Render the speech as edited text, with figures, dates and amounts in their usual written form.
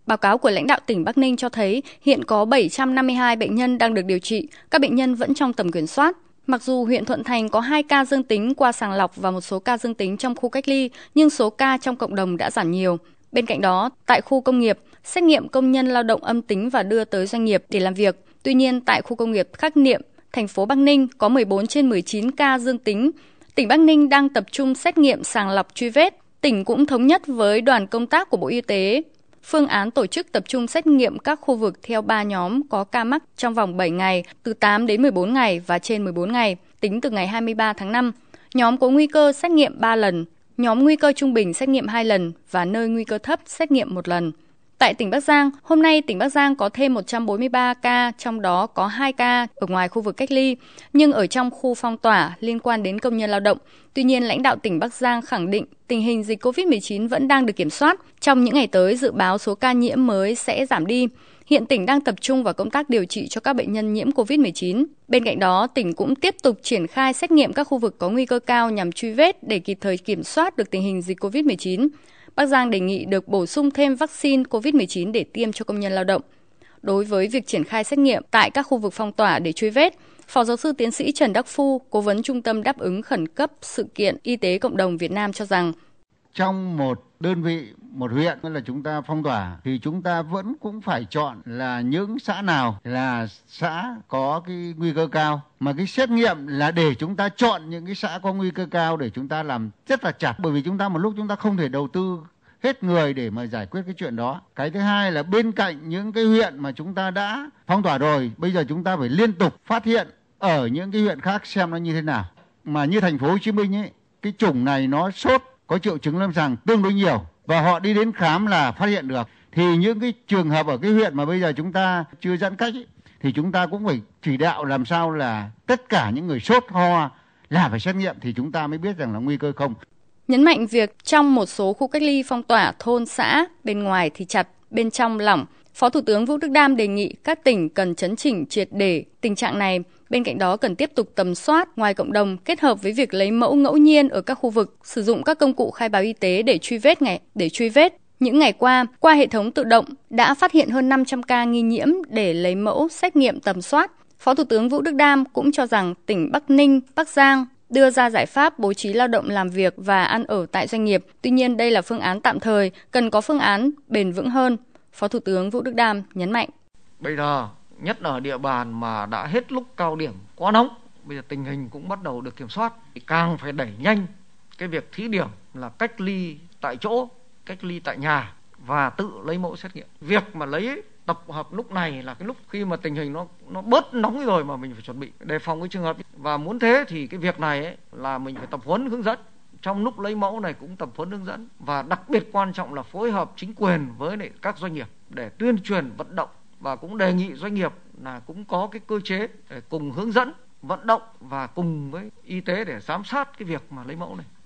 Báo cáo của lãnh đạo tỉnh Bắc Ninh cho thấy hiện có 752 bệnh nhân đang được điều trị, các bệnh nhân vẫn trong tầm kiểm soát. Mặc dù huyện Thuận Thành có 2 ca dương tính qua sàng lọc và một số ca dương tính trong khu cách ly, nhưng số ca trong cộng đồng đã giảm nhiều. Bên cạnh đó, tại khu công nghiệp, xét nghiệm công nhân lao động âm tính và đưa tới doanh nghiệp để làm việc. Tuy nhiên, tại khu công nghiệp Khắc Niệm, thành phố Bắc Ninh có 14 trên 19 ca dương tính. Tỉnh Bắc Ninh đang tập trung xét nghiệm sàng lọc truy vết. Tỉnh cũng thống nhất với đoàn công tác của Bộ Y tế phương án tổ chức tập trung xét nghiệm các khu vực theo 3 nhóm có ca mắc trong vòng 7 ngày, từ 8 đến 14 ngày và trên 14 ngày, tính từ ngày 23 tháng 5. Nhóm có nguy cơ xét nghiệm 3 lần, nhóm nguy cơ trung bình xét nghiệm 2 lần và nơi nguy cơ thấp xét nghiệm 1 lần. Tại tỉnh Bắc Giang, hôm nay tỉnh Bắc Giang có thêm 143 ca, trong đó có 2 ca ở ngoài khu vực cách ly, nhưng ở trong khu phong tỏa liên quan đến công nhân lao động. Tuy nhiên, lãnh đạo tỉnh Bắc Giang khẳng định tình hình dịch COVID-19 vẫn đang được kiểm soát. Trong những ngày tới, dự báo số ca nhiễm mới sẽ giảm đi. Hiện tỉnh đang tập trung vào công tác điều trị cho các bệnh nhân nhiễm COVID-19. Bên cạnh đó, tỉnh cũng tiếp tục triển khai xét nghiệm các khu vực có nguy cơ cao nhằm truy vết để kịp thời kiểm soát được tình hình dịch COVID-19. Bắc Giang đề nghị được bổ sung thêm vaccine COVID-19 để tiêm cho công nhân lao động. Đối với việc triển khai xét nghiệm tại các khu vực phong tỏa để truy vết, Phó giáo sư tiến sĩ Trần Đắc Phu, Cố vấn Trung tâm đáp ứng khẩn cấp sự kiện Y tế Cộng đồng Việt Nam cho rằng trong một đơn vị, một huyện là chúng ta phong tỏa thì chúng ta vẫn cũng phải chọn là những xã nào là xã có cái nguy cơ cao, mà cái xét nghiệm là để chúng ta chọn những cái xã có nguy cơ cao để chúng ta làm rất là chặt, bởi vì chúng ta một lúc chúng ta không thể đầu tư hết người để mà giải quyết cái chuyện đó. Cái thứ hai là bên cạnh những cái huyện mà chúng ta đã phong tỏa rồi, bây giờ chúng ta phải liên tục phát hiện ở những cái huyện khác xem nó như thế nào. Mà như thành phố Hồ Chí Minh ấy, cái chủng này nó sốt, có triệu chứng lâm sàng tương đối nhiều và họ đi đến khám là phát hiện được. Thì những cái trường hợp ở cái huyện mà bây giờ chúng ta chưa giãn cách ấy, thì chúng ta cũng phải chỉ đạo làm sao là tất cả những người sốt ho là phải xét nghiệm thì chúng ta mới biết rằng là nguy cơ không. Nhấn mạnh việc trong một số khu cách ly phong tỏa thôn xã, bên ngoài thì chặt, bên trong lỏng, Phó Thủ tướng Vũ Đức Đam đề nghị các tỉnh cần chấn chỉnh triệt để tình trạng này. Bên cạnh đó cần tiếp tục tầm soát ngoài cộng đồng kết hợp với việc lấy mẫu ngẫu nhiên ở các khu vực, sử dụng các công cụ khai báo y tế để truy vết. Những ngày qua hệ thống tự động đã phát hiện hơn 500 ca nghi nhiễm để lấy mẫu xét nghiệm tầm soát. Phó Thủ tướng Vũ Đức Đam cũng cho rằng tỉnh Bắc Ninh, Bắc Giang đưa ra giải pháp bố trí lao động làm việc và ăn ở tại doanh nghiệp. Tuy nhiên đây là phương án tạm thời, cần có phương án bền vững hơn. Phó Thủ tướng Vũ Đức Đam nhấn mạnh. Bây giờ, nhất là ở địa bàn mà đã hết lúc cao điểm quá nóng, bây giờ tình hình cũng bắt đầu được kiểm soát, thì càng phải đẩy nhanh cái việc thí điểm là cách ly tại chỗ, cách ly tại nhà và tự lấy mẫu xét nghiệm. Việc mà lấy tập hợp lúc này là cái lúc khi mà tình hình nó bớt nóng rồi mà mình phải chuẩn bị đề phòng cái trường hợp. Và muốn thế thì cái việc này ấy, là mình phải tập huấn hướng dẫn. Trong lúc lấy mẫu này cũng tập huấn hướng dẫn. Và đặc biệt quan trọng là phối hợp chính quyền với các doanh nghiệp để tuyên truyền vận động. Và cũng đề nghị doanh nghiệp là cũng có cái cơ chế để cùng hướng dẫn, vận động và cùng với y tế để giám sát cái việc mà lấy mẫu này.